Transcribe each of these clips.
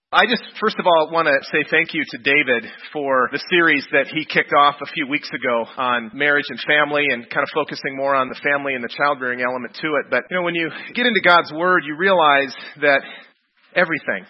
I just, first of all, want to say thank you to David for the series that he kicked off a few weeks ago on marriage and family and kind of focusing more on the family and the childbearing element to it. But, when you get into God's Word, you realize that everything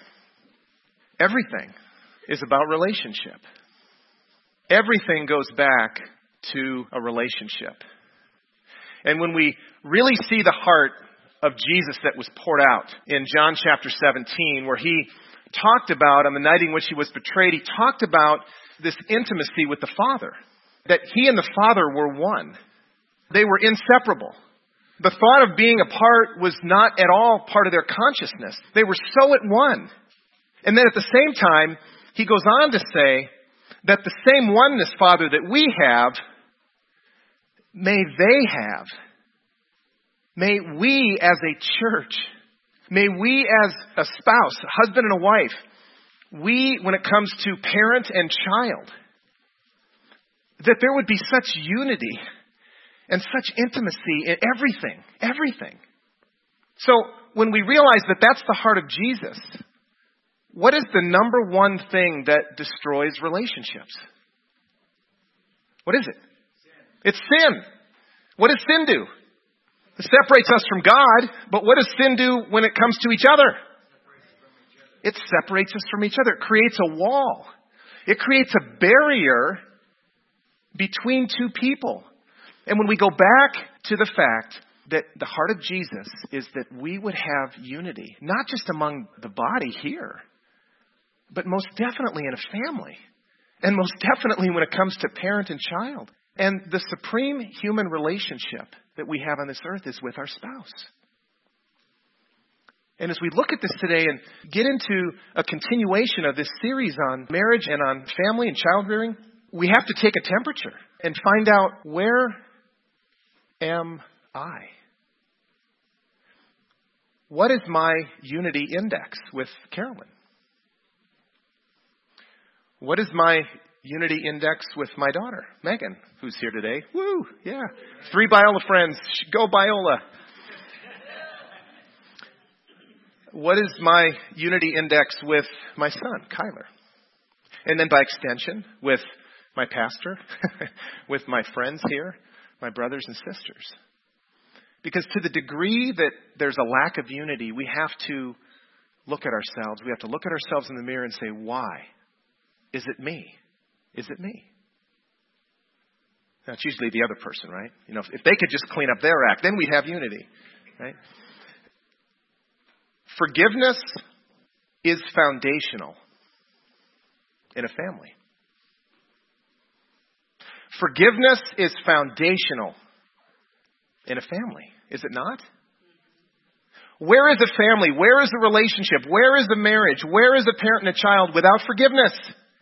is about relationship. Everything goes back to a relationship. And when we really see the heart of Jesus that was poured out in John chapter 17, where he talked about, on the night in which he was betrayed, he talked about this intimacy with the Father, that he and the Father were one. They were inseparable. The thought of being apart was not at all part of their consciousness. They were so at one. And then at the same time, he goes on to say that the same oneness, Father, that we have, may they have. May we as a church, may we as a spouse, a husband and a wife, we, when it comes to parent and child, that there would be such unity and such intimacy in everything. So when we realize that that's the heart of Jesus, what is the number one thing that destroys relationships? What is it? It's sin. What does sin do? It separates us from God, but what does sin do when it comes to each other? It separates us from each other. It creates a wall. It creates a barrier between two people. And when we go back to the fact that the heart of Jesus is that we would have unity, not just among the body here, but most definitely in a family, and most definitely when it comes to parent and child. And the supreme human relationship that we have on this earth is with our spouse. And as we look at this today and get into a continuation of this series on marriage and on family and childbearing, we have to take a temperature and find out, where am I? What is my unity index with Carolyn? What is my unity index with my daughter, Megan, who's here today? Woo, yeah. 3 Biola friends. Go Biola. What is my unity index with my son, Kyler? And then by extension, with my pastor, with my friends here, my brothers and sisters. Because to the degree that there's a lack of unity, we have to look at ourselves. We have to look at ourselves in the mirror and say, why? Is it me? Is it me? Now, it's usually the other person, right? If they could just clean up their act, then we'd have unity, right? Forgiveness is foundational in a family. Forgiveness is foundational in a family, is it not? Where is a family? Where is the relationship? Where is the marriage? Where is a parent and a child without forgiveness?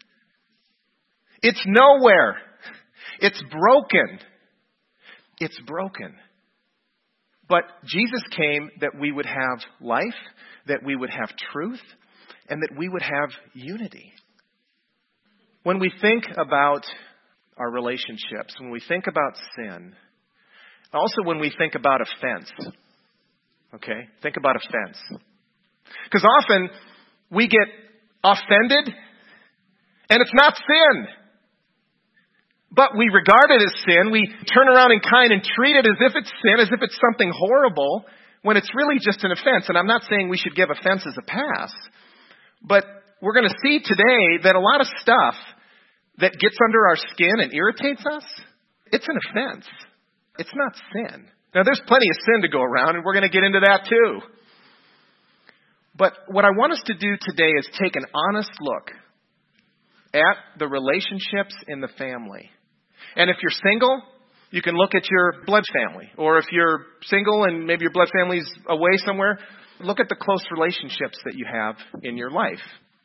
It's nowhere. It's broken. It's broken. But Jesus came that we would have life, that we would have truth, and that we would have unity. When we think about our relationships, when we think about sin, also when we think about offense, okay? Think about offense. Because often we get offended, and it's not sin. But we regard it as sin. We turn around in kind and treat it as if it's sin, as if it's something horrible, when it's really just an offense. And I'm not saying we should give offenses a pass. But we're going to see today that a lot of stuff that gets under our skin and irritates us, it's an offense. It's not sin. Now, there's plenty of sin to go around, and we're going to get into that too. But what I want us to do today is take an honest look at the relationships in the family. And if you're single, you can look at your blood family. Or if you're single and maybe your blood family's away somewhere, look at the close relationships that you have in your life.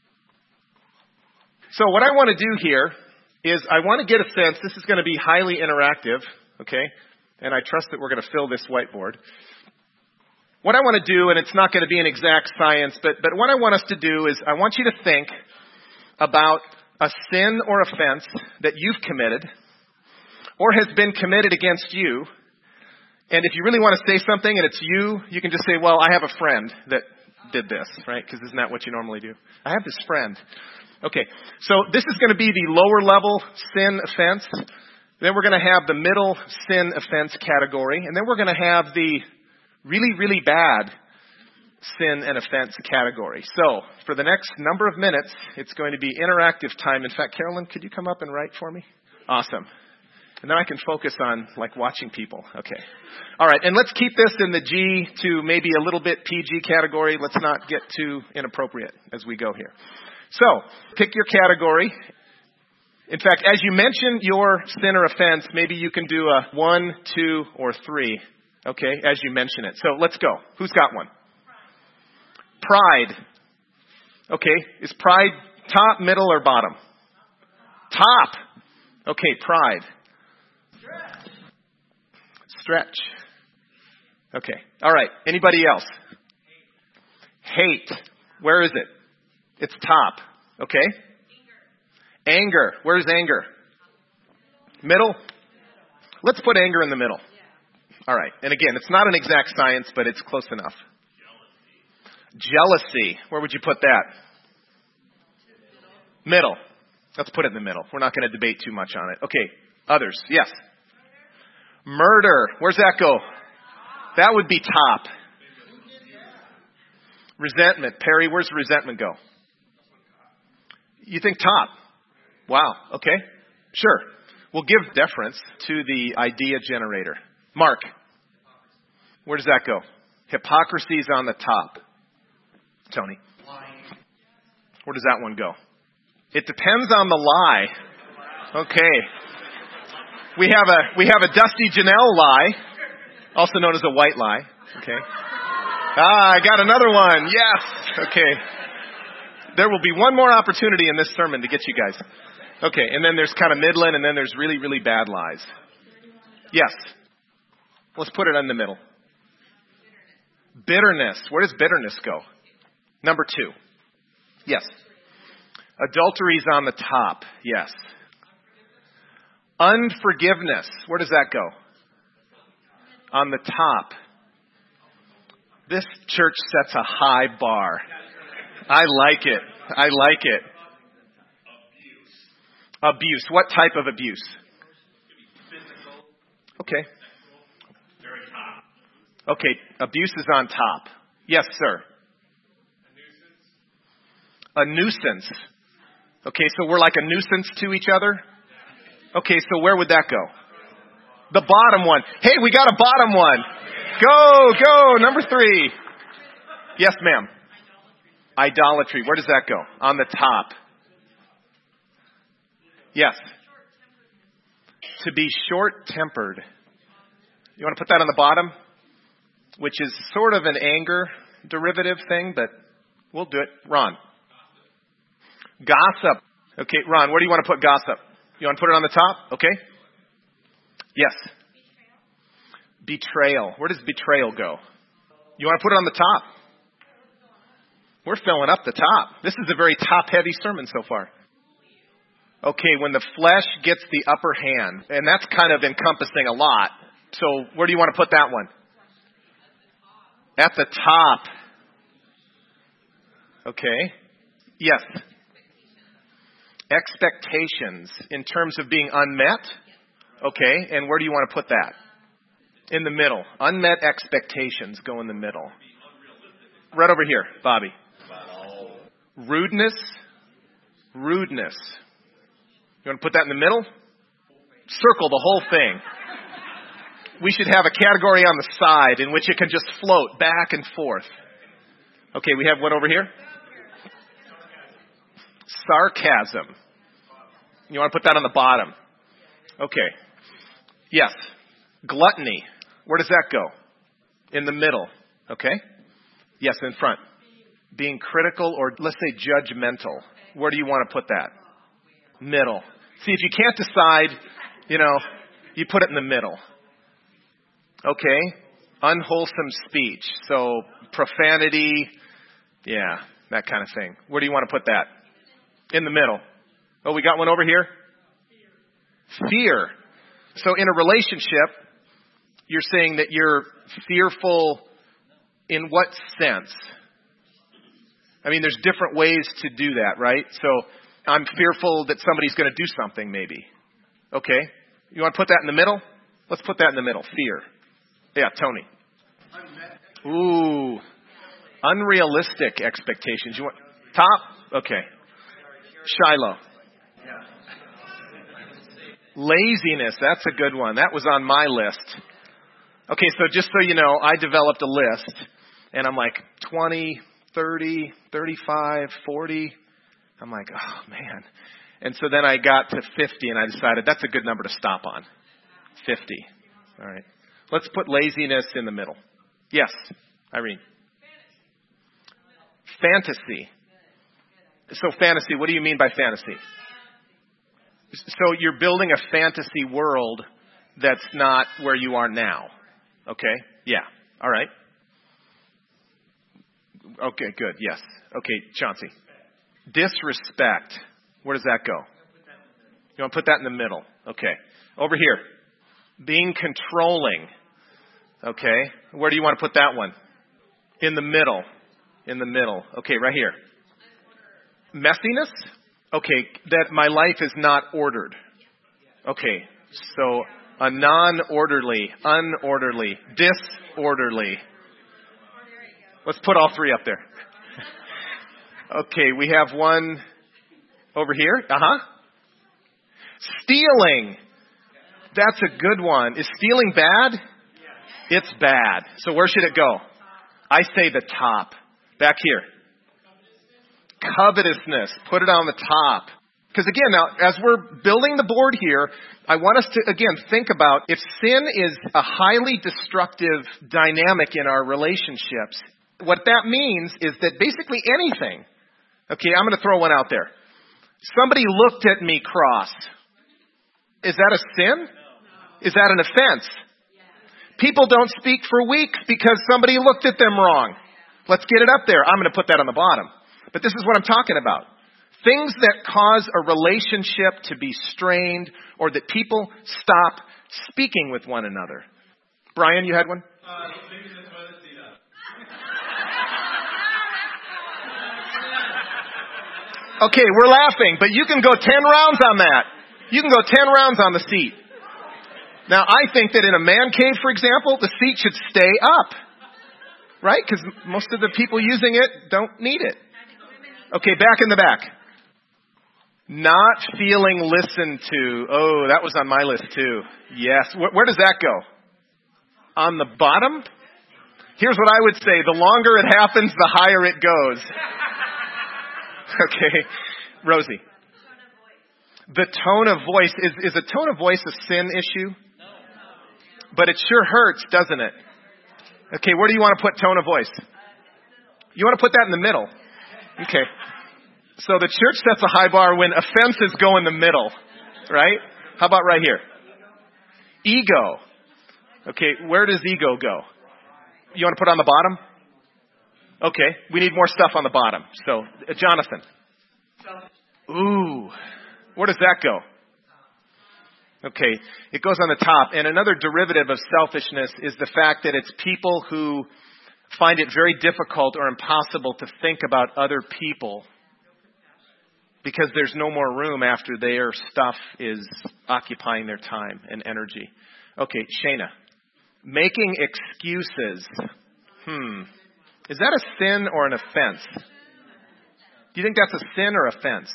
So what I want to do here is I want to get a sense. This is going to be highly interactive, okay? And I trust that we're going to fill this whiteboard. What I want to do, and it's not going to be an exact science, but what I want us to do is I want you to think about a sin or offense that you've committed or has been committed against you. And if you really want to say something and it's you can just say, well, I have a friend that did this, right? Because isn't that what you normally do? I have this friend. Okay, so this is going to be the lower level sin offense. Then we're going to have the middle sin offense category. And then we're going to have the really, really bad sin and offense category. So for the next number of minutes, it's going to be interactive time. In fact, Carolyn, could you come up and write for me? Awesome. And then I can focus on watching people. Okay. All right. And let's keep this in the G to maybe a little bit PG category. Let's not get too inappropriate as we go here. So pick your category. In fact, as you mention your sin or offense, maybe you can do a 1, 2, or 3. Okay. As you mention it. So let's go. Who's got one? Pride. Okay. Is pride top, middle, or bottom? Top. Okay. Pride. Stretch. Okay. All right. Anybody else? Hate. Where is it? It's top. Okay. Anger. Where's anger? Middle? Let's put anger in the middle. All right. And again, it's not an exact science, but it's close enough. Jealousy. Where would you put that? Middle. Let's put it in the middle. We're not going to debate too much on it. Okay. Others. Yes. Murder. Where's that go? That would be top. Resentment. Perry, where's resentment go? You think top? Wow. Okay. Sure. We'll give deference to the idea generator. Mark. Where does that go? Hypocrisy is on the top. Tony. Where does that one go? It depends on the lie. Okay. We have a Dusty Janelle lie, also known as a white lie. Okay. I got another one. Yes. Okay. There will be one more opportunity in this sermon to get you guys. Okay. And then there's kind of midland, and then there's really, really bad lies. Yes. Let's put it in the middle. Bitterness. Where does bitterness go? Number 2. Yes. Adultery's on the top. Yes. Unforgiveness. Where does that go? On the top. This church sets a high bar. I like it. I like it. Abuse. What type of abuse? Okay. Okay. Abuse is on top. Yes, sir. A nuisance. Okay, so we're like a nuisance to each other? Okay, so where would that go? The bottom one. Hey, we got a bottom one. Go. Number 3. Yes, ma'am. Idolatry. Where does that go? On the top. Yes. To be short-tempered. You want to put that on the bottom? Which is sort of an anger derivative thing, but we'll do it. Ron. Gossip. Okay, Ron, where do you want to put gossip? You want to put it on the top? Okay. Yes. Betrayal. Where does betrayal go? You want to put it on the top? We're filling up the top. This is a very top-heavy sermon so far. Okay, when the flesh gets the upper hand, and that's kind of encompassing a lot. So where do you want to put that one? At the top. Okay. Yes. Expectations in terms of being unmet. Okay, and where do you want to put that? In the middle. Unmet expectations go in the middle. Right over here, Bobby. Rudeness. Rudeness. You want to put that in the middle? Circle the whole thing. We should have a category on the side in which it can just float back and forth. Okay, we have what over here? Sarcasm. You want to put that on the bottom? Okay. Yes. Gluttony. Where does that go? In the middle. Okay. Yes, in front. Being critical or let's say judgmental. Where do you want to put that? Middle. See, if you can't decide, you put it in the middle. Okay. Unwholesome speech. So profanity. Yeah, that kind of thing. Where do you want to put that? In the middle. Oh, we got one over here? Fear. So in a relationship, you're saying that you're fearful in what sense? I mean, there's different ways to do that, right? So I'm fearful that somebody's going to do something maybe. Okay. You want to put that in the middle? Let's put that in the middle. Fear. Yeah, Tony. Ooh. Unrealistic expectations. You want top? Okay. Shiloh. Laziness. That's a good one. That was on my list. Okay, so just so you know, I developed a list, and I'm like 20, 30, 35, 40. I'm like, oh, man. And so then I got to 50, and I decided that's a good number to stop on. 50. All right. Let's put laziness in the middle. Yes, Irene. Fantasy. So fantasy, what do you mean by fantasy? So you're building a fantasy world that's not where you are now. Okay? Yeah. All right. Okay, good. Yes. Okay, Chauncey. Disrespect. Where does that go? You want to put that in the middle. Okay. Over here. Being controlling. Okay. Where do you want to put that one? In the middle. In the middle. Okay, right here. Messiness? Okay, that my life is not ordered. Okay, so a non-orderly, unorderly, disorderly. Let's put all three up there. Okay, we have one over here. Stealing. That's a good one. Is stealing bad? It's bad. So where should it go? I say the top. Back here. Covetousness. Put it on the top. Because again, now, as we're building the board here, I want us to, again, think about if sin is a highly destructive dynamic in our relationships, what that means is that basically anything. Okay, I'm going to throw one out there. Somebody looked at me cross. Is that a sin? Is that an offense? People don't speak for weeks because somebody looked at them wrong. Let's get it up there. I'm going to put that on the bottom. But this is what I'm talking about. Things that cause a relationship to be strained or that people stop speaking with one another. Brian, you had one? Maybe the toilet seat up. Okay, we're laughing, but you can go 10 rounds on that. You can go 10 rounds on the seat. Now, I think that in a man cave, for example, the seat should stay up. Right? Because most of the people using it don't need it. Okay, back in the back. Not feeling listened to. Oh, that was on my list too. Yes. Where does that go? On the bottom? Here's what I would say. The longer it happens, the higher it goes. Okay. Rosie. The tone of voice. Is a tone of voice a sin issue? No. But it sure hurts, doesn't it? Okay, where do you want to put tone of voice? You want to put that in the middle. Okay. So the church sets a high bar when offenses go in the middle, right? How about right here? Ego. Okay, where does ego go? You want to put it on the bottom? Okay, we need more stuff on the bottom. So, Jonathan. Ooh, where does that go? Okay, it goes on the top. And another derivative of selfishness is the fact that it's people who find it very difficult or impossible to think about other people because there's no more room after their stuff is occupying their time and energy. Okay, Shayna. Making excuses. Is that a sin or an offense? Do you think that's a sin or offense?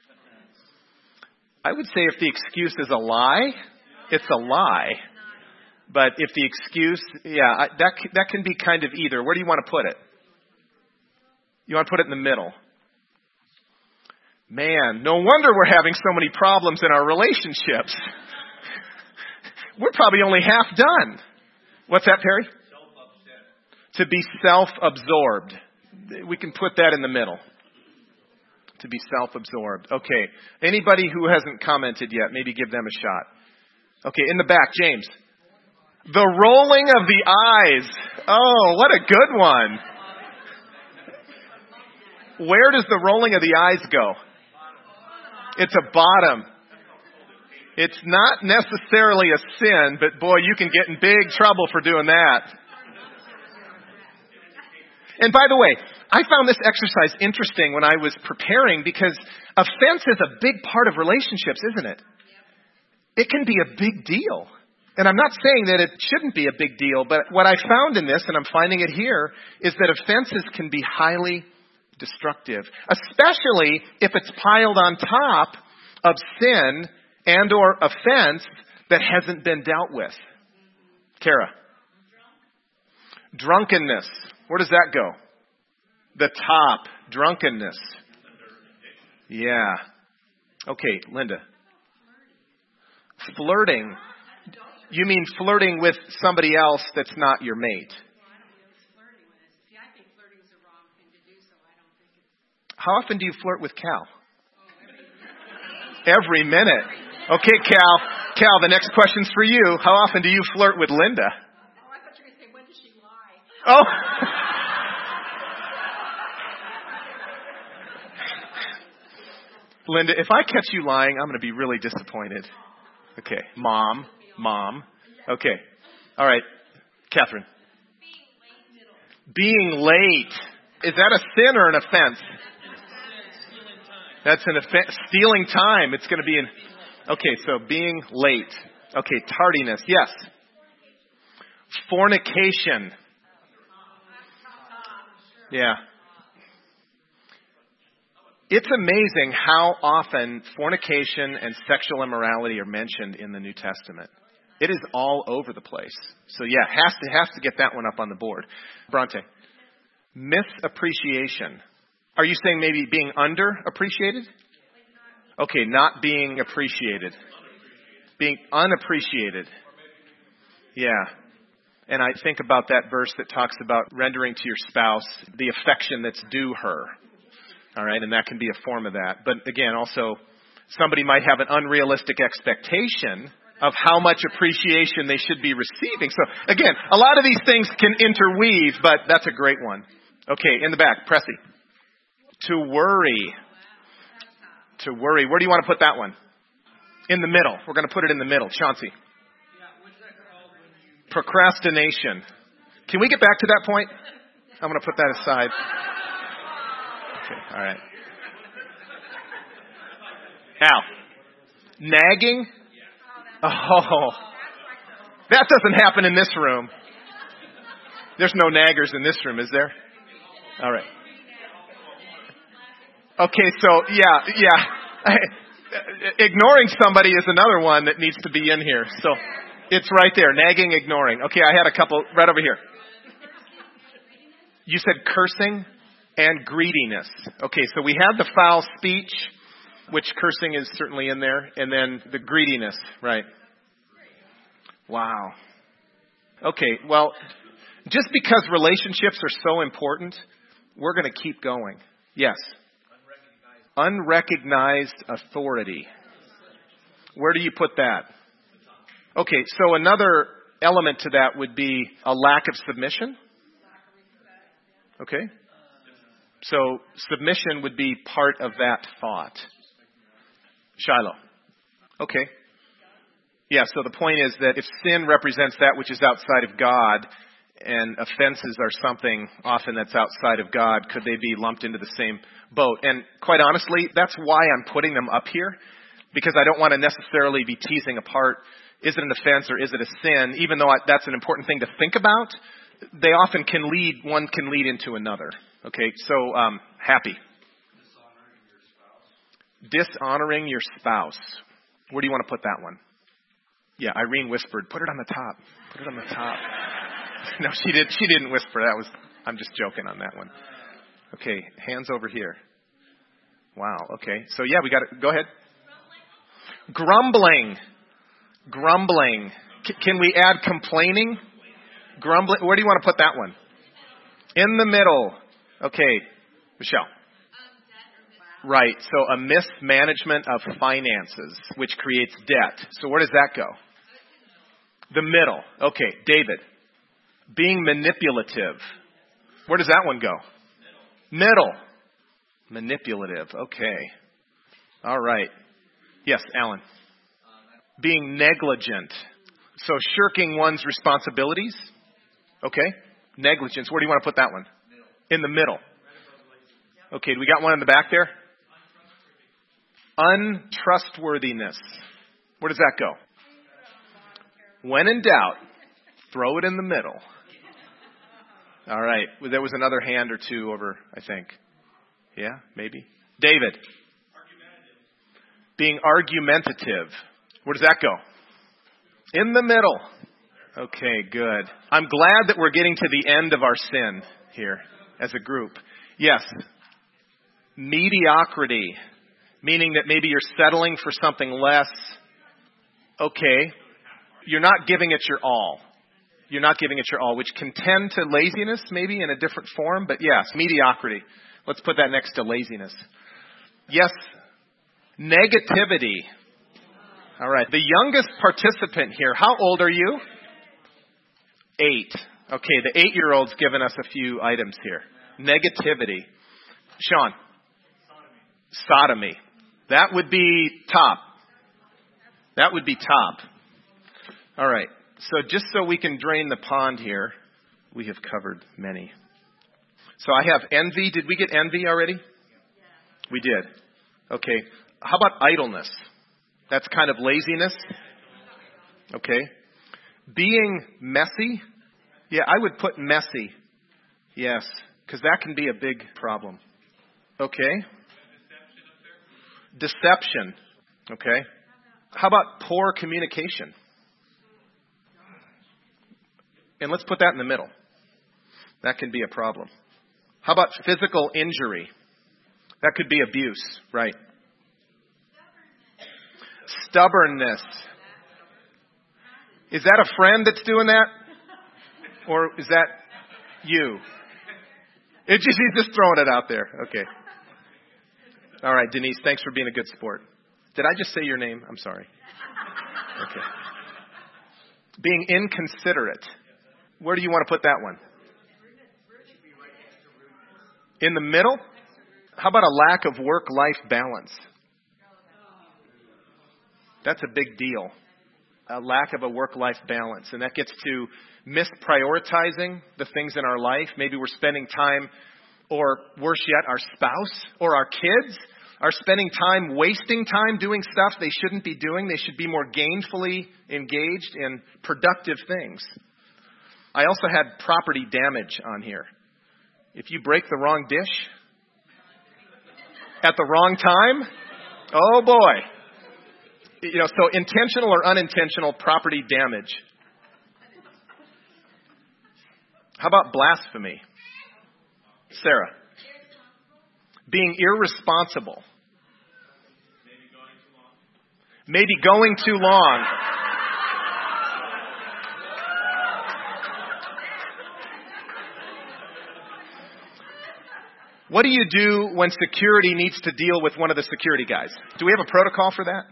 I would say if the excuse is a lie, it's a lie. But if the excuse, that can be kind of either. Where do you want to put it? You want to put it in the middle. Man, no wonder we're having so many problems in our relationships. We're probably only half done. What's that, Perry? To be self-absorbed. We can put that in the middle. To be self-absorbed. Okay. Anybody who hasn't commented yet, maybe give them a shot. Okay, in the back, James. The rolling of the eyes. Oh, what a good one. Where does the rolling of the eyes go? It's a bottom. It's not necessarily a sin, but boy, you can get in big trouble for doing that. And by the way, I found this exercise interesting when I was preparing because offense is a big part of relationships, isn't it? It can be a big deal. And I'm not saying that it shouldn't be a big deal, but what I found in this, and I'm finding it here, is that offenses can be highly destructive, especially if it's piled on top of sin and or offense that hasn't been dealt with. Kara. Drunkenness. Where does that go? The top. Drunkenness. Yeah. Okay, Linda. Flirting. You mean flirting with somebody else that's not your mate? How often do you flirt with Cal? Every minute. Okay, Cal. Cal, the next question's for you. How often do you flirt with Linda? Oh, I thought you were going to say, when does she lie? Oh. Linda, if I catch you lying, I'm going to be really disappointed. Okay. Mom. Okay. All right. Catherine. Being late. Is that a sin or an offense? That's an offense. Stealing time. It's going to be okay, so being late. Okay, tardiness. Yes. Fornication. Yeah. It's amazing how often fornication and sexual immorality are mentioned in the New Testament. It is all over the place. So yeah, has to get that one up on the board. Bronte. Misappreciation. Are you saying maybe being underappreciated? Okay, not being appreciated. Being unappreciated. Yeah. And I think about that verse that talks about rendering to your spouse the affection that's due her. All right, and that can be a form of that. But again, also, somebody might have an unrealistic expectation of how much appreciation they should be receiving. So again, a lot of these things can interweave, but that's a great one. Okay, in the back, Pressy. To worry. To worry. Where do you want to put that one? In the middle. We're going to put it in the middle. Chauncey. Procrastination. Can we get back to that point? I'm going to put that aside. Okay, all right. Al. Nagging? Oh. That doesn't happen in this room. There's no naggers in this room, is there? All right. Okay, so, yeah. Ignoring somebody is another one that needs to be in here. So, it's right there. Nagging, ignoring. Okay, I had a couple right over here. You said cursing and greediness. Okay, so we had the foul speech, which cursing is certainly in there, and then the greediness, right? Wow. Okay, well, just because relationships are so important, we're going to keep going. Yes. Unrecognized authority. Where do you put that? Okay, so another element to that would be a lack of submission. Okay. So submission would be part of that thought. Shiloh. Okay. Yeah, so the point is that if sin represents that which is outside of God, and offenses are something often that's outside of God, could they be lumped into the same boat? And quite honestly, that's why I'm putting them up here, because I don't want to necessarily be teasing apart, is it an offense or is it a sin? Even though that's an important thing to think about, they often one can lead into another. Okay, so happy. Dishonoring your spouse. Where do you want to put that one? Yeah, Irene whispered, put it on the top. Put it on the top. No, she didn't whisper. I'm just joking on that one. Okay, hands over here. Wow, okay. So yeah, we got it. Go ahead. Grumbling. Can we add complaining? Grumbling. Where do you want to put that one? In the middle. Okay, Michelle. Right, so a mismanagement of finances, which creates debt. So where does that go? The middle. Okay, David. Being manipulative. Where does that one go? Middle. Manipulative. Okay. All right. Yes, Alan. Being negligent. So shirking one's responsibilities. Okay. Negligence. Where do you want to put that one? In the middle. Okay, do we got one in the back there? Untrustworthiness. Where does that go? When in doubt, throw it in the middle. All right. Well, there was another hand or two over, I think. Yeah, maybe. David. Being argumentative. Where does that go? In the middle. Okay, good. I'm glad that we're getting to the end of our sin here as a group. Yes. Mediocrity. Meaning that maybe you're settling for something less. Okay. You're not giving it your all. You're not giving it your all, which can tend to laziness maybe in a different form. But yes, mediocrity. Let's put that next to laziness. Yes, negativity. All right. The youngest participant here, how old are you? 8. Okay, the 8-year-old's given us a few items here. Negativity. Sean. Sodomy. That would be top. That would be top. All right. So just so we can drain the pond here, we have covered many. So I have envy. Did we get envy already? We did. Okay. How about idleness? That's kind of laziness. Okay. Being messy. Yeah, I would put messy. Yes, because that can be a big problem. Okay. Deception. Okay. How about poor communication? And let's put that in the middle. That can be a problem. How about physical injury? That could be abuse, right? Stubbornness. Is that a friend that's doing that? Or is that you? He's just throwing it out there. Okay. All right, Denise, thanks for being a good sport. Did I just say your name? I'm sorry. Okay. Being inconsiderate. Where do you want to put that one? In the middle? How about a lack of work-life balance? That's a big deal. A lack of a work-life balance. And that gets to misprioritizing the things in our life. Maybe we're spending time, or worse yet, our spouse or our kids are spending time, wasting time doing stuff they shouldn't be doing. They should be more gainfully engaged in productive things. I also had property damage on here. If you break the wrong dish at the wrong time, oh boy. So intentional or unintentional property damage. How about blasphemy? Sarah. Being irresponsible. Maybe going too long. What do you do when security needs to deal with one of the security guys? Do we have a protocol for that?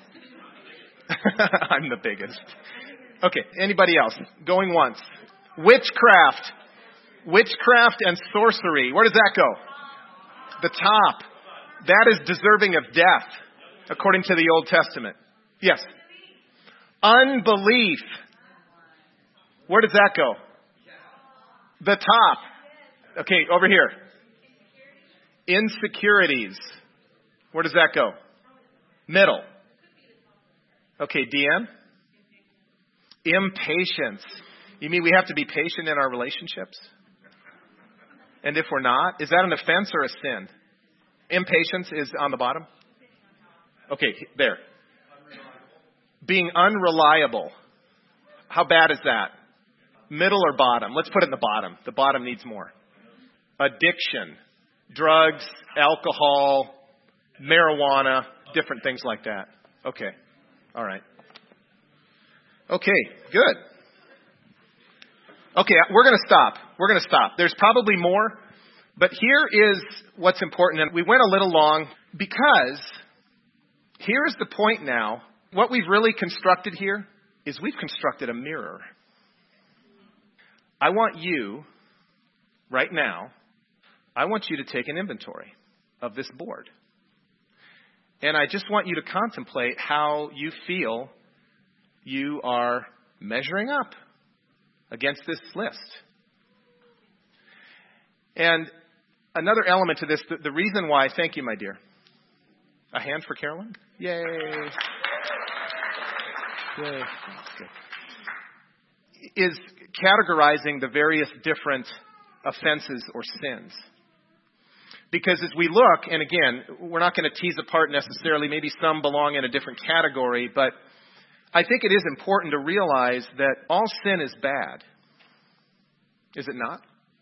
I'm the biggest. Okay, anybody else? Going once. Witchcraft. Witchcraft and sorcery. Where does that go? The top. That is deserving of death, according to the Old Testament. Yes. Unbelief. Where does that go? The top. Okay, over here. Insecurities. Where does that go? Middle. Okay, Deanne? Impatience. You mean we have to be patient in our relationships? And if we're not, is that an offense or a sin? Impatience is on the bottom? Okay, there. Being unreliable. How bad is that? Middle or bottom? Let's put it in the bottom. The bottom needs more. Addiction. Drugs, alcohol, marijuana, different things like that. Okay. All right. Okay, good. Okay, we're going to stop. We're going to stop. There's probably more, but here is what's important. And we went a little long because here's the point now. What we've really constructed here is we've constructed a mirror. I want you, right now, I want you to take an inventory of this board. And I just want you to contemplate how you feel you are measuring up against this list. And another element to this, the reason why, thank you, my dear. A hand for Carolyn? Yay. Yay. That's good. Is categorizing the various different offenses or sins. Because as we look, and again, we're not going to tease apart necessarily, maybe some belong in a different category, but I think it is important to realize that all sin is bad. Is it not?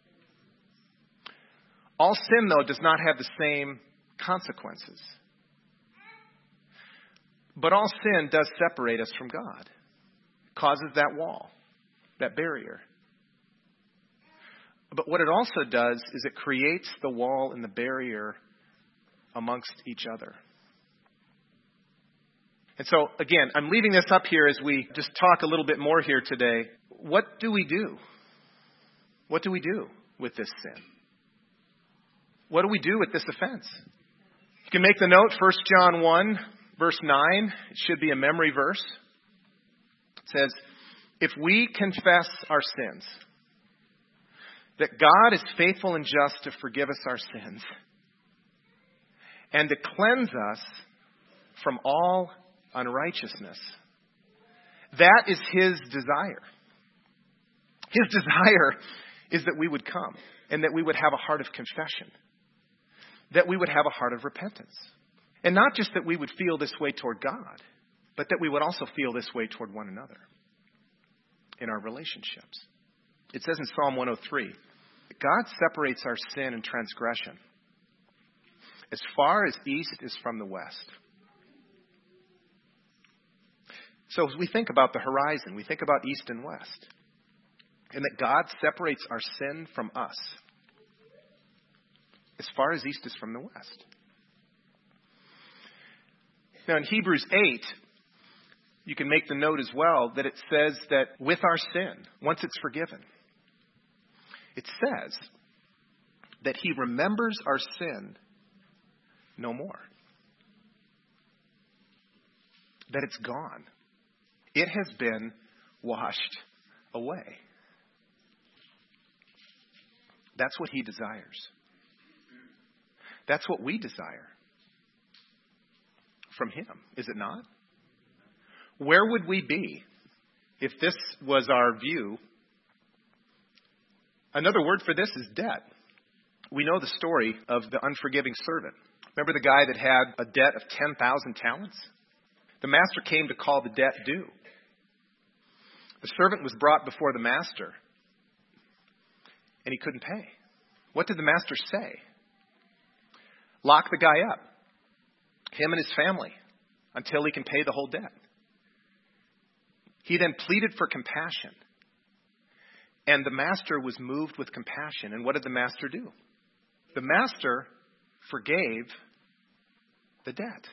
All sin, though, does not have the same consequences. But all sin does separate us from God. It causes that wall, that barrier. But what it also does is it creates the wall and the barrier amongst each other. And so, again, I'm leaving this up here as we just talk a little bit more here today. What do we do? What do we do with this sin? What do we do with this offense? You can make the note, 1 John 1, verse 9. It should be a memory verse. It says, if we confess our sins, that God is faithful and just to forgive us our sins and to cleanse us from all unrighteousness. That is His desire. His desire is that we would come and that we would have a heart of confession, that we would have a heart of repentance. And not just that we would feel this way toward God, but that we would also feel this way toward one another in our relationships. It says in Psalm 103, God separates our sin and transgression as far as east is from the west. So as we think about the horizon, we think about east and west, and that God separates our sin from us as far as east is from the west. Now in Hebrews 8, you can make the note as well that it says that with our sin, once it's forgiven, it says that He remembers our sin no more. That it's gone. It has been washed away. That's what He desires. That's what we desire from Him, is it not? Where would we be if this was our view? Another word for this is debt. We know the story of the unforgiving servant. Remember the guy that had a debt of 10,000 talents? The master came to call the debt due. The servant was brought before the master, and he couldn't pay. What did the master say? Lock the guy up, him and his family, until he can pay the whole debt. He then pleaded for compassion. And the master was moved with compassion. And what did the master do? The master forgave the debt.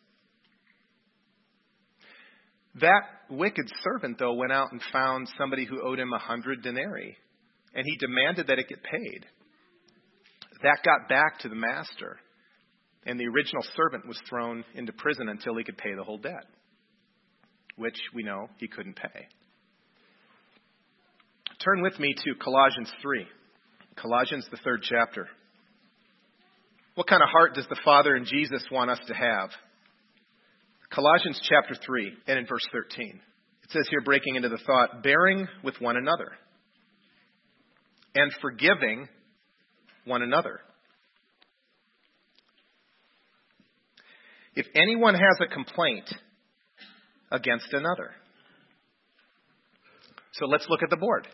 That wicked servant, though, went out and found somebody who owed him 100 denarii. And he demanded that it get paid. That got back to the master. And the original servant was thrown into prison until he could pay the whole debt, which we know he couldn't pay. Turn with me to Colossians 3. Colossians, the 3rd chapter. What kind of heart does the Father in Jesus want us to have? Colossians chapter 3 and in verse 13. It says here, breaking into the thought, bearing with one another and forgiving one another. If anyone has a complaint against another. So let's look at the board.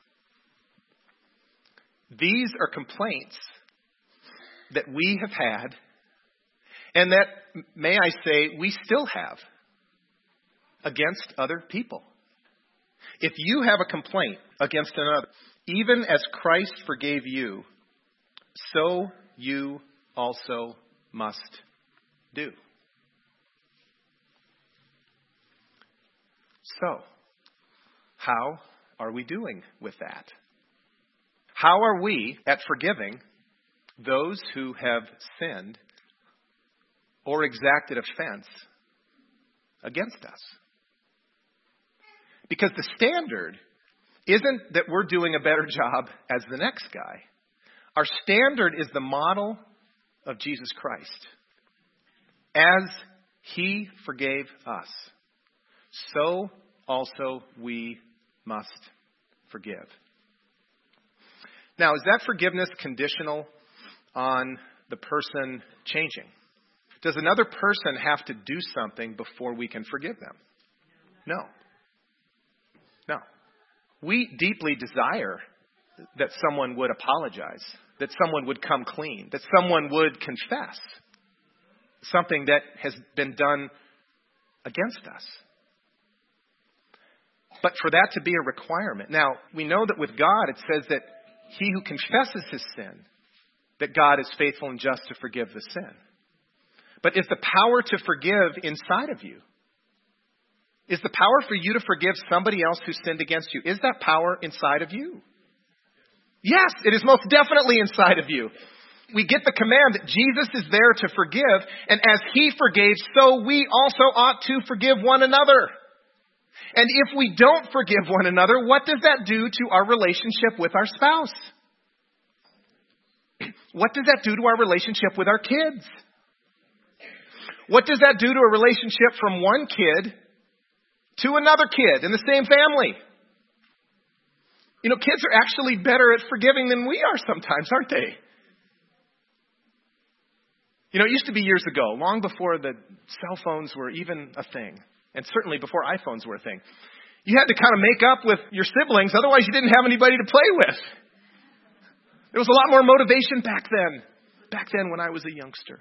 These are complaints that we have had and that, may I say, we still have against other people. If you have a complaint against another, even as Christ forgave you, so you also must do. So, how are we doing with that? How are we at forgiving those who have sinned or exacted offense against us? Because the standard isn't that we're doing a better job as the next guy. Our standard is the model of Jesus Christ. As he forgave us, so also we must forgive. Now, is that forgiveness conditional on the person changing? Does another person have to do something before we can forgive them? No. No. We deeply desire that someone would apologize, that someone would come clean, that someone would confess something that has been done against us. But for that to be a requirement. Now, we know that with God it says that he who confesses his sin, that God is faithful and just to forgive the sin. But is the power to forgive inside of you? Is the power for you to forgive somebody else who sinned against you, is that power inside of you? Yes, it is most definitely inside of you. We get the command that Jesus is there to forgive, and as he forgave, so we also ought to forgive one another. And if we don't forgive one another, what does that do to our relationship with our spouse? What does that do to our relationship with our kids? What does that do to a relationship from one kid to another kid in the same family? You know, kids are actually better at forgiving than we are sometimes, aren't they? You know, it used to be years ago, long before the cell phones were even a thing, and certainly before iPhones were a thing. You had to kind of make up with your siblings, otherwise you didn't have anybody to play with. There was a lot more motivation back then when I was a youngster.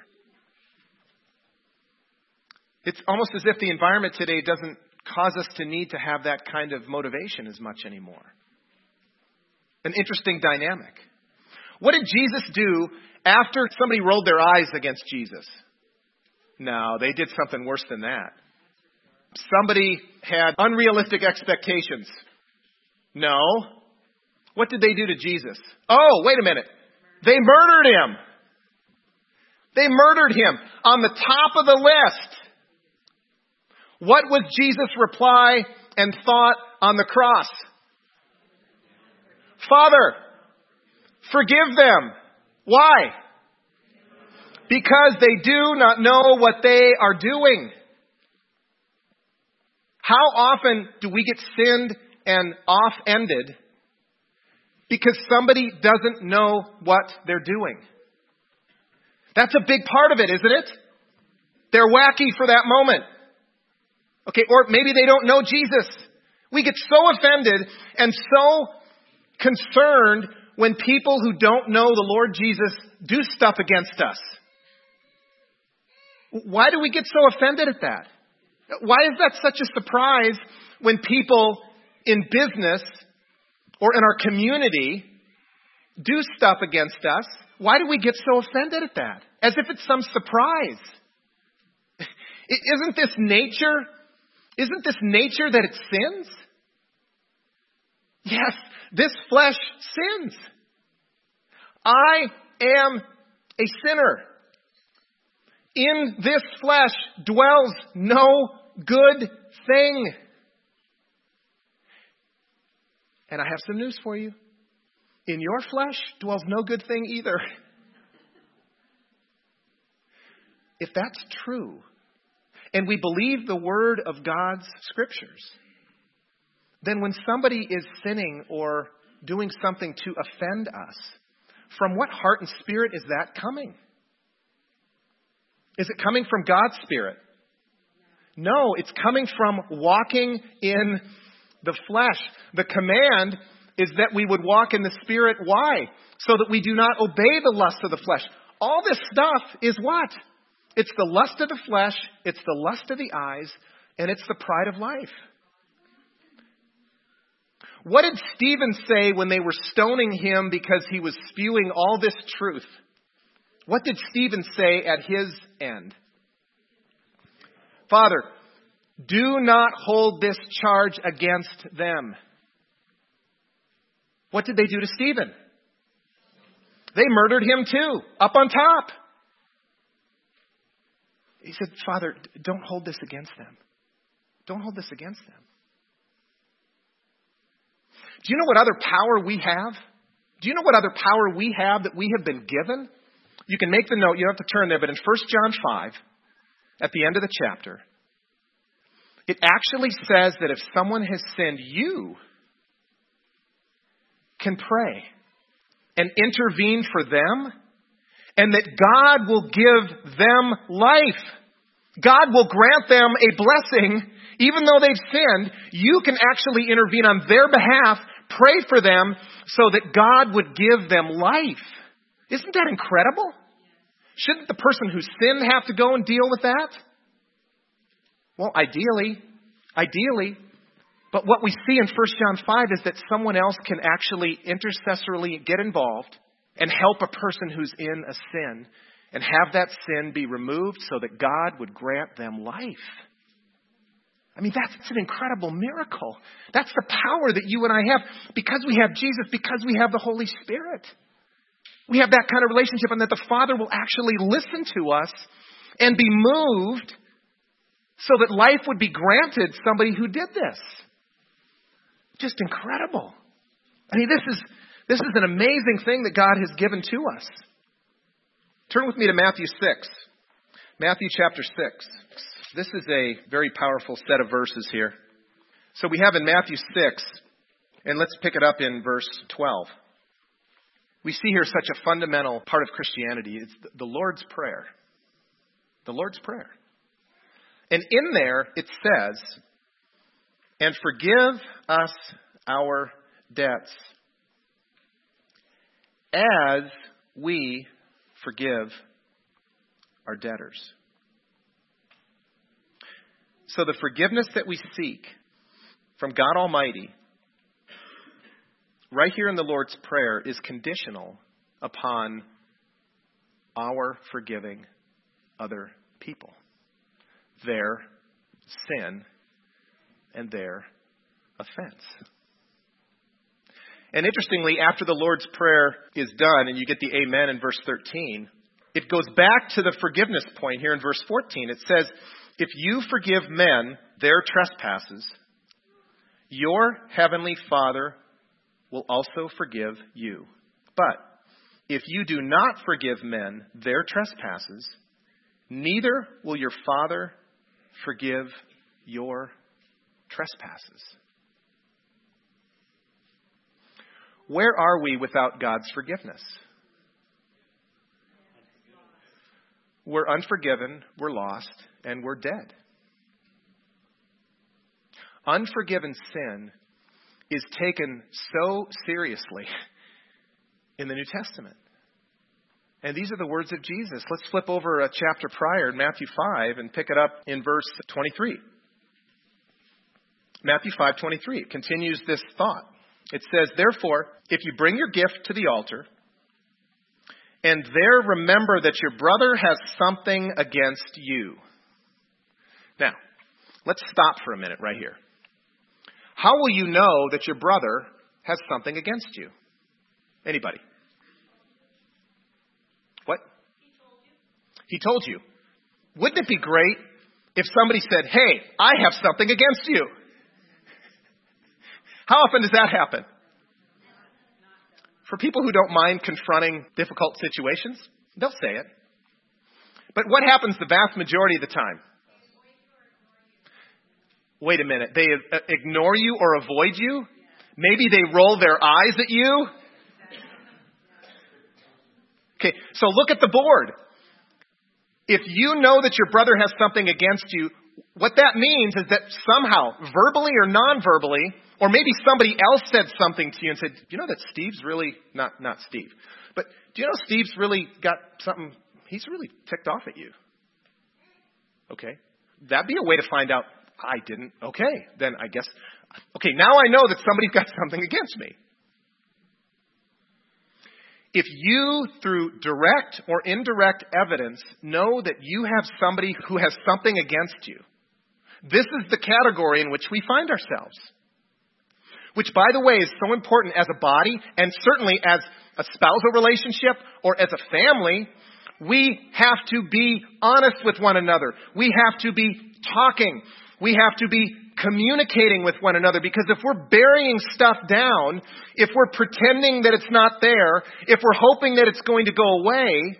It's almost as if the environment today doesn't cause us to need to have that kind of motivation as much anymore. An interesting dynamic. What did Jesus do after somebody rolled their eyes against Jesus? No, they did something worse than that. Somebody had unrealistic expectations. No. What did they do to Jesus? Oh, wait a minute. They murdered him. They murdered him on the top of the list. What was Jesus' reply and thought on the cross? Father, forgive them. Why? Because they do not know what they are doing. How often do we get sinned and off-ended because somebody doesn't know what they're doing? That's a big part of it, isn't it? They're wacky for that moment. Okay, or maybe they don't know Jesus. We get so offended and so concerned when people who don't know the Lord Jesus do stuff against us. Why do we get so offended at that? Why is that such a surprise when people in business or in our community do stuff against us? Why do we get so offended at that? As if it's some surprise. Isn't this nature? Isn't this nature that it sins? Yes, this flesh sins. I am a sinner. In this flesh dwells no good thing. And I have some news for you. In your flesh dwells no good thing either. If that's true, and we believe the word of God's scriptures, then when somebody is sinning or doing something to offend us, from what heart and spirit is that coming? Is it coming from God's Spirit? No, it's coming from walking in the flesh. The command is that we would walk in the Spirit. Why? So that we do not obey the lust of the flesh. All this stuff is what? It's the lust of the flesh, it's the lust of the eyes, and it's the pride of life. What did Stephen say when they were stoning him because he was spewing all this truth? What did Stephen say at his end? Father, do not hold this charge against them. What did they do to Stephen? They murdered him too, up on top. He said, Father, don't hold this against them. Don't hold this against them. Do you know what other power we have Do you know what other power we have that we have been given? You can make the note. You don't have to turn there. But in 1 John 5, at the end of the chapter, it actually says that if someone has sinned, you can pray and intervene for them, and that God will give them life. God will grant them a blessing. Even though they've sinned, you can actually intervene on their behalf, pray for them so that God would give them life. Isn't that incredible? Shouldn't the person who sinned have to go and deal with that? Well, ideally. But what we see in 1 John 5 is that someone else can actually intercessorily get involved and help a person who's in a sin and have that sin be removed so that God would grant them life. I mean, that's an incredible miracle. That's the power that you and I have because we have Jesus, because we have the Holy Spirit. We have that kind of relationship, and that the Father will actually listen to us and be moved so that life would be granted somebody who did this. Just incredible. I mean, this is an amazing thing that God has given to us. Turn with me to Matthew 6. Matthew chapter 6. This is a very powerful set of verses here. So we have in Matthew 6, and let's pick it up in verse 12. We see here such a fundamental part of Christianity. It's the Lord's Prayer. The Lord's Prayer. And in there it says, and forgive us our debts as we forgive our debtors. So the forgiveness that we seek from God Almighty, right here in the Lord's Prayer, is conditional upon our forgiving other people, their sin and their offense. And interestingly, after the Lord's Prayer is done and you get the amen in verse 13, it goes back to the forgiveness point here in verse 14. It says, if you forgive men their trespasses, your heavenly Father will also forgive you. But if you do not forgive men their trespasses, neither will your Father forgive your trespasses. Where are we without God's forgiveness? We're unforgiven, we're lost, and we're dead. Unforgiven sin is taken so seriously in the New Testament. And these are the words of Jesus. Let's flip over a chapter prior, Matthew 5, and pick it up in verse 23. Matthew 5:23 continues this thought. It says, therefore, if you bring your gift to the altar, and there remember that your brother has something against you. Now, let's stop for a minute right here. How will you know that your brother has something against you? Anybody? What? He told you. Wouldn't it be great if somebody said, hey, I have something against you? How often does that happen? For people who don't mind confronting difficult situations, they'll say it. But what happens the vast majority of the time? Wait a minute. They ignore you or avoid you? Maybe they roll their eyes at you? Okay, so look at the board. If you know that your brother has something against you, what that means is that somehow, verbally or non-verbally, or maybe somebody else said something to you and said, you know that Steve's really, not Steve, but do you know Steve's really got something, he's really ticked off at you. Okay. That'd be a way to find out, I didn't. Okay. Then I guess, okay, now I know that somebody's got something against me. If you, through direct or indirect evidence, know that you have somebody who has something against you, this is the category in which we find ourselves. Which, by the way, is so important as a body, and certainly as a spousal relationship or as a family. We have to be honest with one another. We have to be talking. We have to be communicating with one another. Because if we're burying stuff down, if we're pretending that it's not there, if we're hoping that it's going to go away,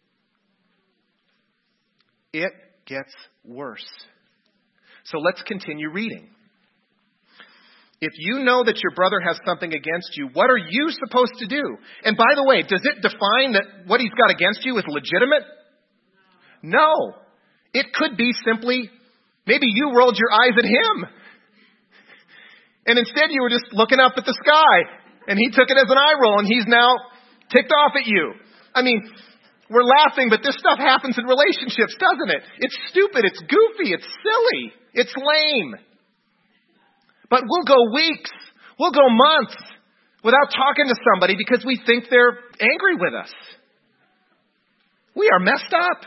it gets worse. So let's continue reading. If you know that your brother has something against you, what are you supposed to do? And by the way, does it define that what he's got against you is legitimate? No. It could be simply, maybe you rolled your eyes at him. And instead you were just looking up at the sky. And he took it as an eye roll and he's now ticked off at you. I mean, we're laughing, but this stuff happens in relationships, doesn't it? It's stupid, it's goofy, it's silly, it's lame. But we'll go weeks, we'll go months without talking to somebody because we think they're angry with us. We are messed up.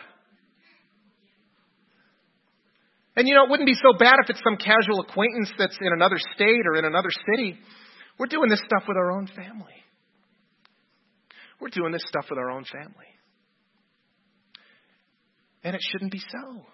And it wouldn't be so bad if it's some casual acquaintance that's in another state or in another city. We're doing this stuff with our own family. We're doing this stuff with our own family. And it shouldn't be so.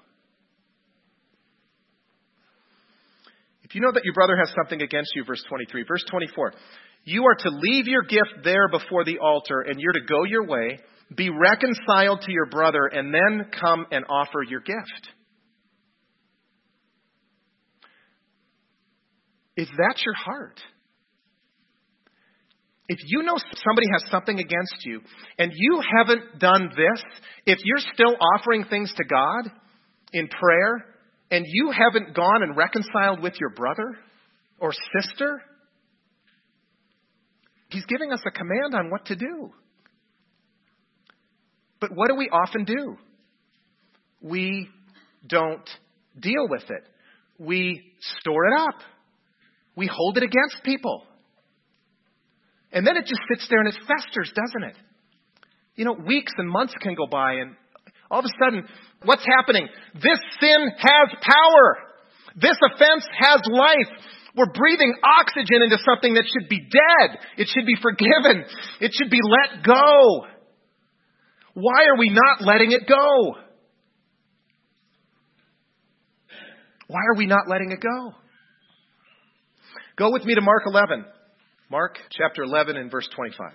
If you know that your brother has something against you, verse 23. Verse 24. You are to leave your gift there before the altar, and you're to go your way, be reconciled to your brother, and then come and offer your gift. Is that your heart? If you know somebody has something against you, and you haven't done this, if you're still offering things to God in prayer, and you haven't gone and reconciled with your brother or sister, he's giving us a command on what to do. But what do we often do? We don't deal with it. We store it up. We hold it against people. And then it just sits there and it festers, doesn't it? Weeks and months can go by and all of a sudden, what's happening? This sin has power. This offense has life. We're breathing oxygen into something that should be dead. It should be forgiven. It should be let go. Why are we not letting it go? Why are we not letting it go? Go with me to Mark 11. Mark chapter 11 and verse 25.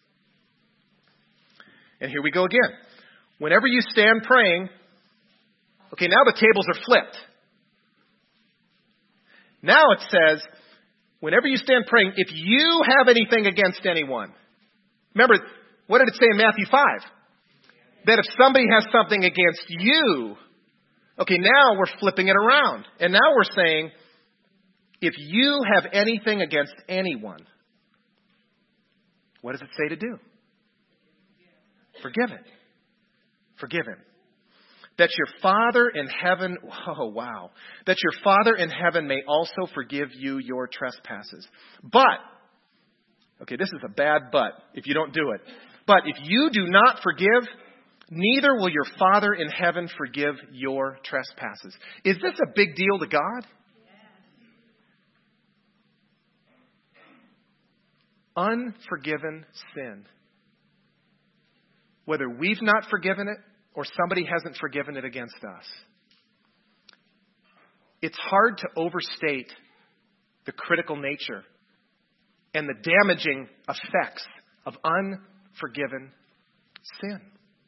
And here we go again. Whenever you stand praying, okay, now the tables are flipped. Now it says, whenever you stand praying, if you have anything against anyone. Remember, what did it say in Matthew 5? That if somebody has something against you, okay, now we're flipping it around. And now we're saying, if you have anything against anyone, what does it say to do? Forgive it. Forgive him. That your Father in heaven, that your Father in heaven may also forgive you your trespasses. But, okay, this is a bad but if you don't do it. But if you do not forgive, neither will your Father in heaven forgive your trespasses. Is this a big deal to God? Unforgiven sin. Whether we've not forgiven it or somebody hasn't forgiven it against us. It's hard to overstate the critical nature and the damaging effects of unforgiven sin.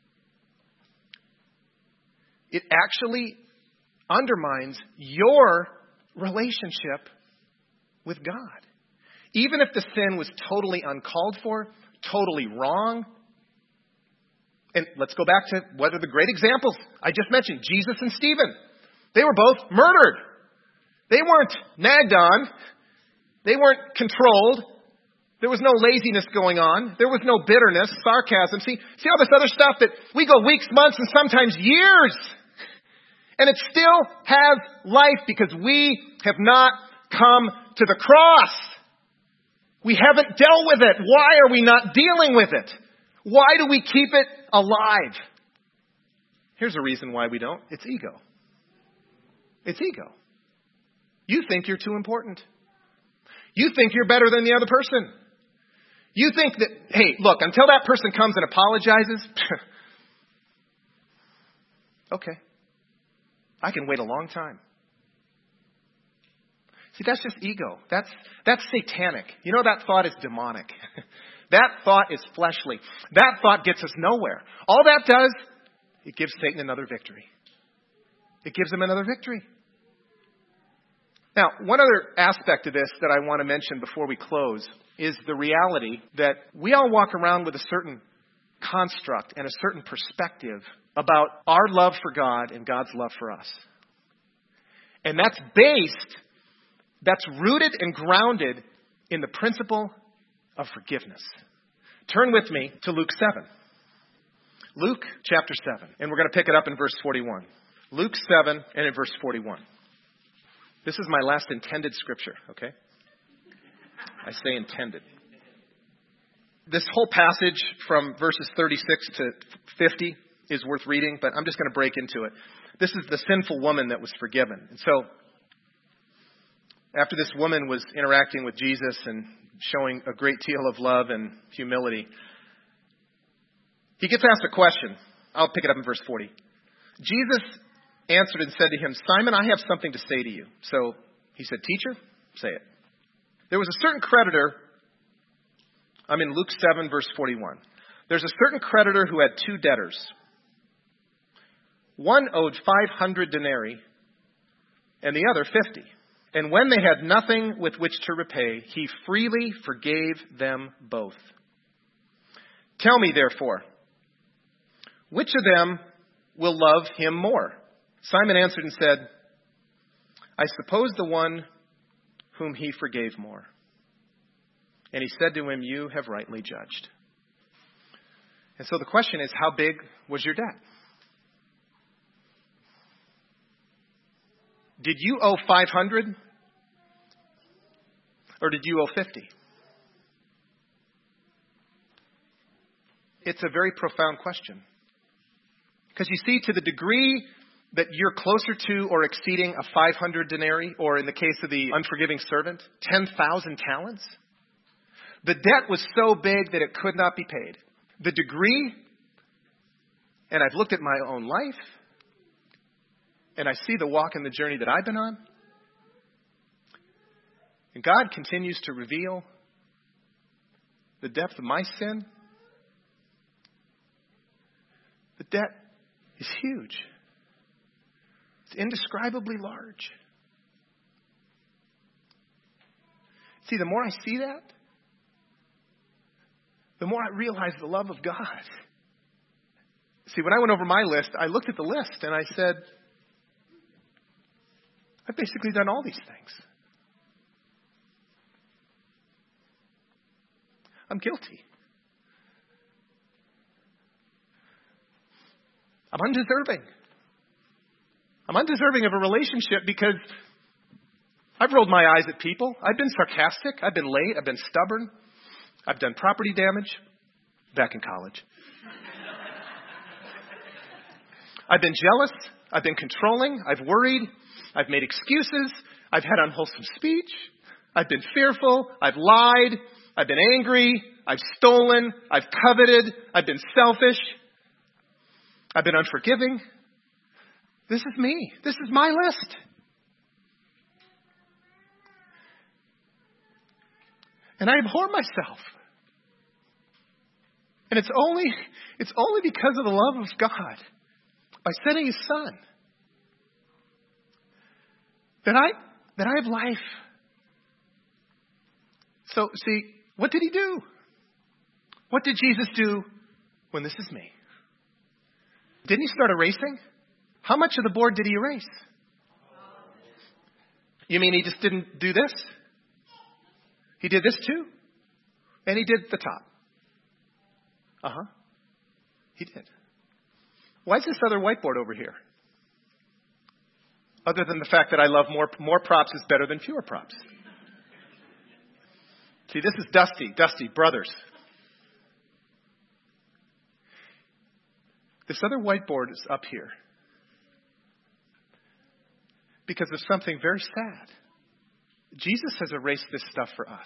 It actually undermines your relationship with God. Even if the sin was totally uncalled for, totally wrong. And let's go back to what are the great examples I just mentioned. Jesus and Stephen. They were both murdered. They weren't nagged on. They weren't controlled. There was no laziness going on. There was no bitterness, sarcasm. See all this other stuff that we go weeks, months, and sometimes years. And it still has life because we have not come to the cross. We haven't dealt with it. Why are we not dealing with it? Why do we keep it alive? Here's a reason why we don't. It's ego. It's ego. You think you're too important. You think you're better than the other person. You think that, hey, look, until that person comes and apologizes, okay, I can wait a long time. See, that's just ego. That's satanic. You know, that thought is demonic. That thought is fleshly. That thought gets us nowhere. All that does, it gives Satan another victory. It gives him another victory. Now, one other aspect of this that I want to mention before we close is the reality that we all walk around with a certain construct and a certain perspective about our love for God and God's love for us. And that's rooted and grounded in the principle of forgiveness. Turn with me to Luke 7. Luke chapter 7. And we're going to pick it up in verse 41. Luke 7 and in verse 41. This is my last intended scripture, okay? I say intended. This whole passage from verses 36 to 50 is worth reading, but I'm just going to break into it. This is the sinful woman that was forgiven. And so, after this woman was interacting with Jesus and showing a great deal of love and humility, he gets asked a question. I'll pick it up in verse 40. Jesus answered and said to him, Simon, I have something to say to you. So he said, Teacher, say it. There was a certain creditor. I'm in Luke 7, verse 41. There's a certain creditor who had two debtors. One owed 500 denarii and the other 50. And when they had nothing with which to repay, he freely forgave them both. Tell me, therefore, which of them will love him more? Simon answered and said, I suppose the one whom he forgave more. And he said to him, You have rightly judged. And so the question is, how big was your debt? Did you owe 500? Or did you owe 50? It's a very profound question. Because you see, to the degree that you're closer to or exceeding a 500 denarii, or in the case of the unforgiving servant, 10,000 talents, the debt was so big that it could not be paid. The degree, and I've looked at my own life, and I see the walk and the journey that I've been on, and God continues to reveal the depth of my sin. The debt is huge. It's indescribably large. See, the more I see that, the more I realize the love of God. See, when I went over my list, I looked at the list and I said, I've basically done all these things. I'm guilty. I'm undeserving. I'm undeserving of a relationship because I've rolled my eyes at people. I've been sarcastic. I've been late. I've been stubborn. I've done property damage back in college. I've been jealous. I've been controlling. I've worried. I've made excuses. I've had unwholesome speech. I've been fearful. I've lied. I've been angry. I've stolen. I've coveted. I've been selfish. I've been unforgiving. This is me. This is my list. And I abhor myself. And it's only because of the love of God, by sending His Son, that I have life. So, see, what did He do? What did Jesus do when this is me? Didn't He start erasing? How much of the board did He erase? You mean He just didn't do this? He did this too. And He did the top. He did. Why is this other whiteboard over here? Other than the fact that I love more props is better than fewer props. See, this is Dusty, brothers. This other whiteboard is up here because of something very sad. Jesus has erased this stuff for us.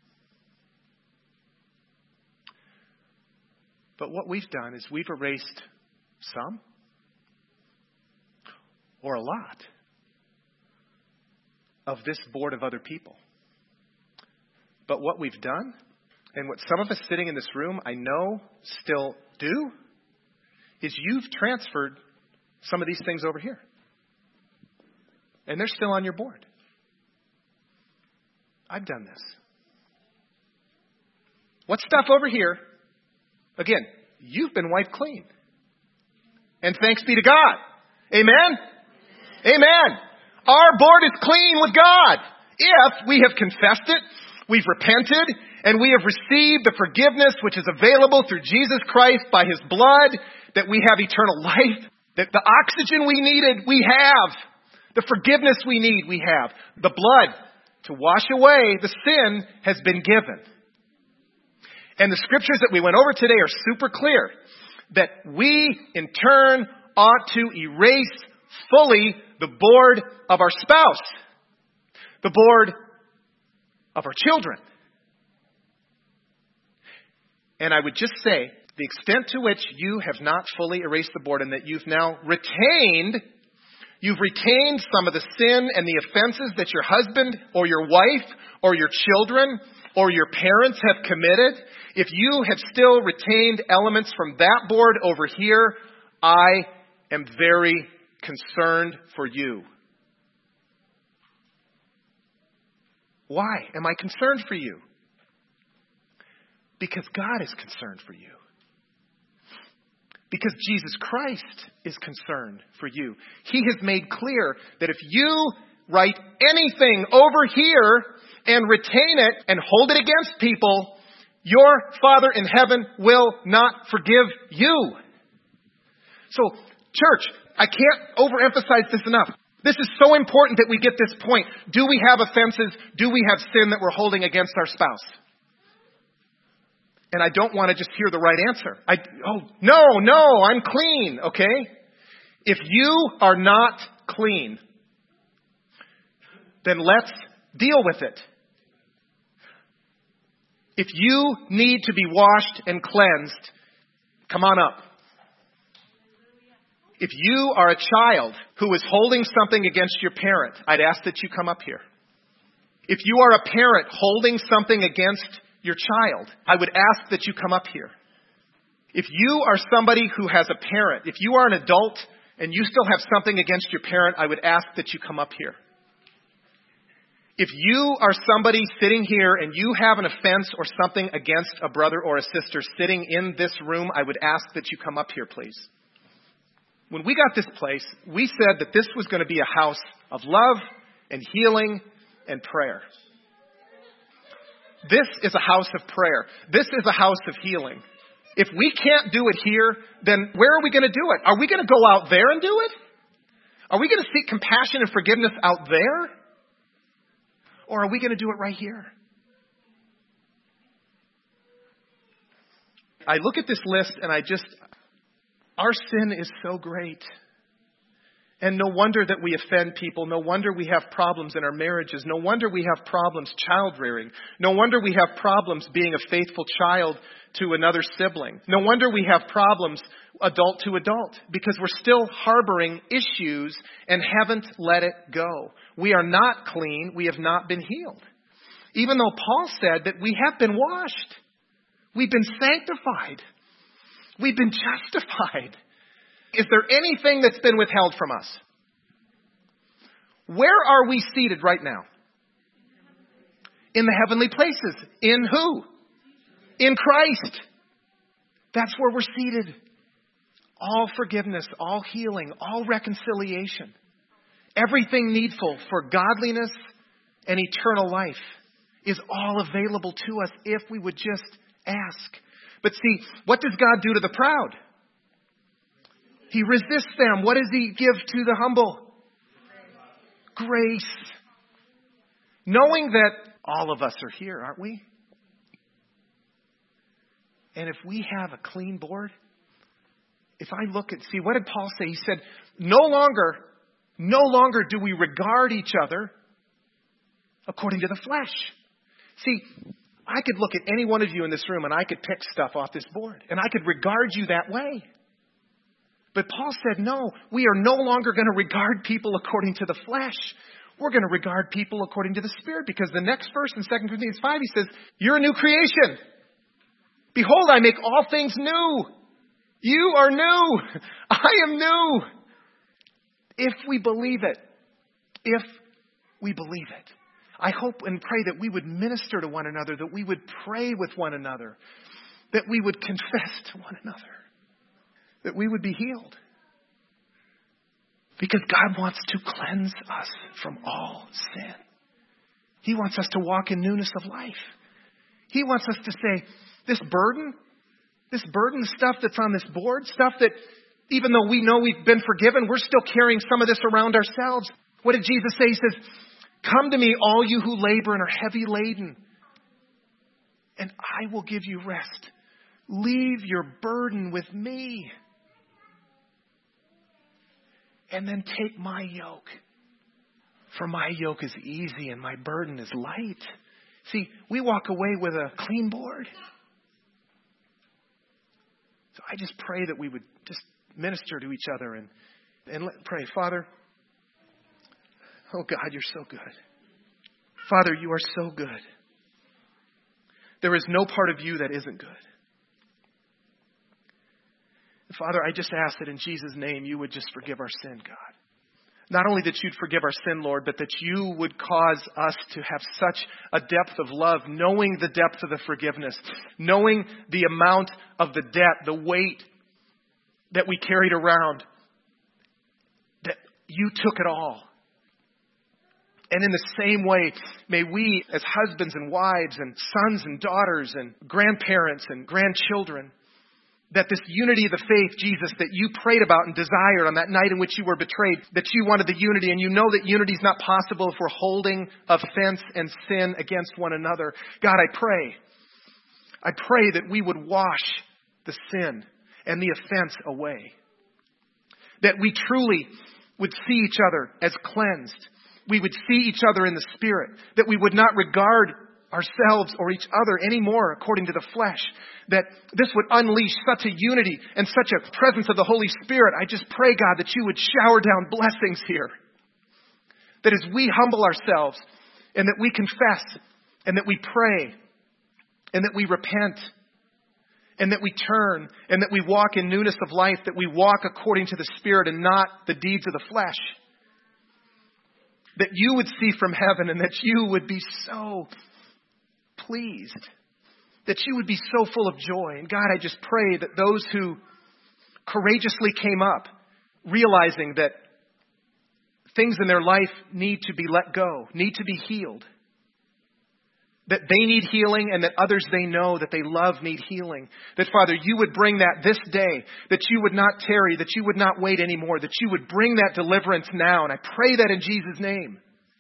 But what we've done is we've erased some or a lot of this board of other people. But what we've done, and what some of us sitting in this room I know still do, is you've transferred some of these things over here. And they're still on your board. I've done this. What stuff over here, again, you've been wiped clean. And thanks be to God. Amen? Amen. Our board is clean with God. If we have confessed it, we've repented, and we have received the forgiveness which is available through Jesus Christ by His blood, that we have eternal life, that the oxygen we needed, we have. The forgiveness we need, we have. The blood to wash away the sin has been given. And the scriptures that we went over today are super clear that we, in turn, ought to erase fully the board of our spouse, the board of our children. And I would just say, the extent to which you have not fully erased the board and that you've now retained some of the sin and the offenses that your husband or your wife or your children or your parents have committed, if you have still retained elements from that board over here, I am very concerned for you. Why am I concerned for you? Because God is concerned for you. Because Jesus Christ is concerned for you. He has made clear that if you write anything over here and retain it and hold it against people, your Father in heaven will not forgive you. So, church, I can't overemphasize this enough. This is so important that we get this point. Do we have offenses? Do we have sin that we're holding against our spouse? And I don't want to just hear the right answer. No, I'm clean, okay? If you are not clean, then let's deal with it. If you need to be washed and cleansed, come on up. If you are a child who is holding something against your parent, I'd ask that you come up here. If you are a parent holding something against your child, I would ask that you come up here. If you are somebody who has a parent, if you are an adult and you still have something against your parent, I would ask that you come up here. If you are somebody sitting here and you have an offense or something against a brother or a sister sitting in this room, I would ask that you come up here, please. When we got this place, we said that this was going to be a house of love and healing and prayer. This is a house of prayer. This is a house of healing. If we can't do it here, then where are we going to do it? Are we going to go out there and do it? Are we going to seek compassion and forgiveness out there? Or are we going to do it right here? I look at this list and our sin is so great. And no wonder that we offend people. No wonder we have problems in our marriages. No wonder we have problems child rearing. No wonder we have problems being a faithful child to another sibling. No wonder we have problems adult to adult, because we're still harboring issues and haven't let it go. We are not clean. We have not been healed. Even though Paul said that we have been washed. We've been sanctified. We've been justified. Is there anything that's been withheld from us? Where are we seated right now? In the heavenly places. In who? In Christ. That's where we're seated. All forgiveness, all healing, all reconciliation. Everything needful for godliness and eternal life is all available to us if we would just ask. But see, what does God do to the proud? He resists them. What does He give to the humble? Grace. Knowing that all of us are here, aren't we? And if we have a clean board, if I look at, see, what did Paul say? He said, no longer do we regard each other according to the flesh. See, I could look at any one of you in this room and I could pick stuff off this board and I could regard you that way. But Paul said, no, we are no longer going to regard people according to the flesh. We're going to regard people according to the Spirit, because the next verse in 2 Corinthians 5, he says, you're a new creation. Behold, I make all things new. You are new. I am new. If we believe it. If we believe it. I hope and pray that we would minister to one another, that we would pray with one another, that we would confess to one another, that we would be healed. Because God wants to cleanse us from all sin. He wants us to walk in newness of life. He wants us to say, this burden, stuff that's on this board, stuff that even though we know we've been forgiven, we're still carrying some of this around ourselves. What did Jesus say? He says, come to me, all you who labor and are heavy laden, and I will give you rest. Leave your burden with me. And then take my yoke. For my yoke is easy and my burden is light. See, we walk away with a clean board. So I just pray that we would just minister to each other and pray. Father, oh God, you're so good. Father, you are so good. There is no part of you that isn't good. Father, I just ask that in Jesus' name you would just forgive our sin, God. Not only that you'd forgive our sin, Lord, but that you would cause us to have such a depth of love, knowing the depth of the forgiveness, knowing the amount of the debt, the weight that we carried around, that you took it all. And in the same way, may we as husbands and wives and sons and daughters and grandparents and grandchildren, that this unity of the faith, Jesus, that you prayed about and desired on that night in which you were betrayed, that you wanted the unity, and you know that unity is not possible if we're holding offense and sin against one another. God, I pray that we would wash the sin and the offense away. That we truly would see each other as cleansed. We would see each other in the Spirit. That we would not regard ourselves or each other anymore according to the flesh. That this would unleash such a unity and such a presence of the Holy Spirit. I just pray, God, that you would shower down blessings here. That as we humble ourselves and that we confess and that we pray and that we repent and that we turn and that we walk in newness of life, that we walk according to the Spirit and not the deeds of the flesh. That you would see from heaven and that you would be so pleased, that you would be so full of joy. And God, I just pray that those who courageously came up, realizing that things in their life need to be let go, need to be healed, that they need healing and that others they know that they love need healing, that Father, you would bring that this day, that you would not tarry, that you would not wait anymore, that you would bring that deliverance now. And I pray that in Jesus' name.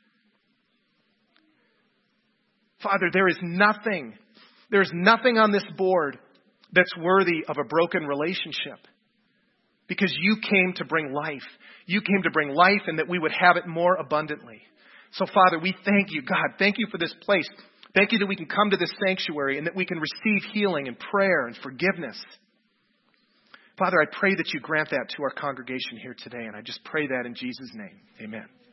Father, there's nothing on this board that's worthy of a broken relationship, because you came to bring life. You came to bring life and that we would have it more abundantly. So Father, we thank you, God. Thank you for this place. Thank you that we can come to this sanctuary and that we can receive healing and prayer and forgiveness. Father, I pray that you grant that to our congregation here today. And I just pray that in Jesus' name. Amen.